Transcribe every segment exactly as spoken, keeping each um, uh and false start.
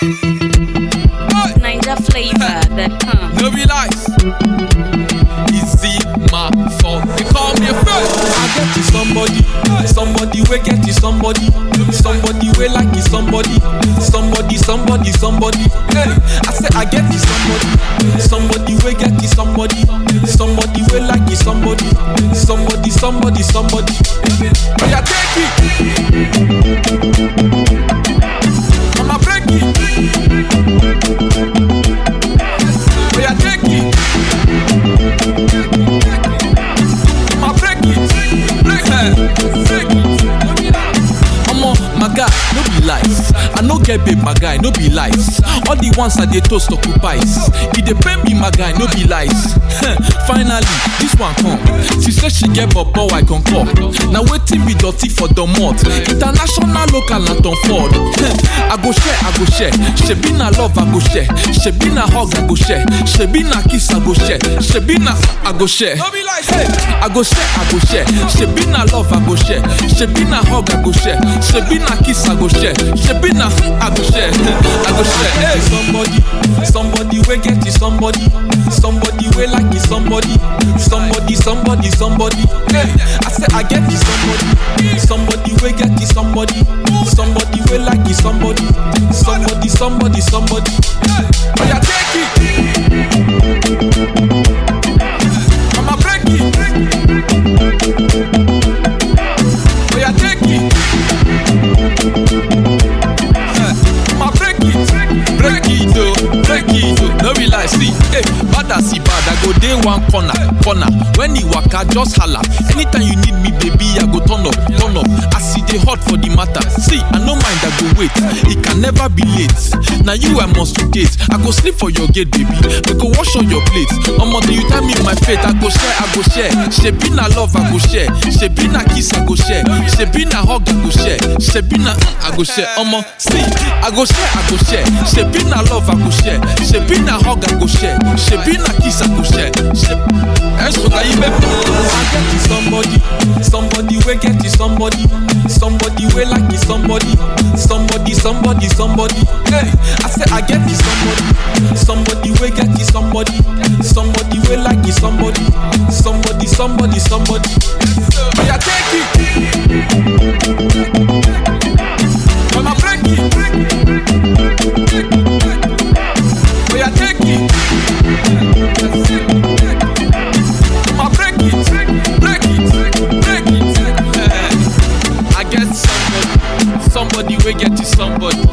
Niger flavor that come. No be lies. Easy my fault. They call me a friend. I get you somebody, somebody we get you somebody, somebody we like you somebody, somebody, somebody, somebody. Hey, I say I get you somebody, somebody we get you somebody, somebody we like you somebody, somebody, somebody, somebody. Oh yeah, take it. I'ma break it. Oh yeah, take it. I'ma break it. Break it. Break it. Omo, my guy, no be lies. I no get babe, my guy, no be lies. All the ones that they toast occupies. It dey pain me, my guy, no be lies. Finally, this one come. She said she get bobo, I concur. Now waiting be dirty for the mud. International, local, and Tom Ford. I go share, I go share. She be na love, I go share. She be na hug, I go share. She be na kiss, I go share. She be na, I go share. Hey, I go share, I go share. She be na love, I go share. She be na hug, I go share. She be na kiss, I go share. She be na, I go share. I go share. Hey, somebody, somebody we get you somebody, somebody we like you somebody, somebody, somebody, somebody. Hey, I say I get you somebody, somebody we get you somebody, somebody we like you somebody, somebody, somebody, somebody. Oh yeah, take it. I'ma break it. Oh yeah, take it. I'ma break it. Break it, oh, break it, oh. No be lie, see. Hey, bad as he bad, I go day one corner, corner. When he waka, just holla. Anytime you need me, baby, I go turn up, turn up. I see they hot for the matter. See, I no mind, I go wait. It can never be late. Now you I must gate. I go sleep for your gate, baby. We go wash on your plate. Omo, do you tell me my fate? I go share, I go share. She be na love, I go share. She be na kiss, I go share. She be na hug, I go share. She be na, I go share. Omo, see, I go share, I go share. She be na love, I go share. She be na hug, I go share. She be na kiss, I go share. She, that's what I even. I get you somebody, somebody we get you somebody, somebody we like you somebody, somebody, somebody, somebody. Hey, I say I get you somebody, somebody we get you somebody, somebody we like you somebody, somebody, somebody, somebody. Oh yeah, take it. I'ma break it. Oh yeah, take it. I'ma break it, break it, break it. I get somebody, somebody we get you somebody.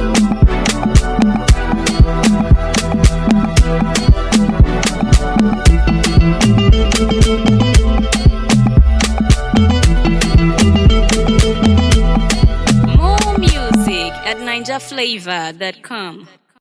More music at niger flavor dot com.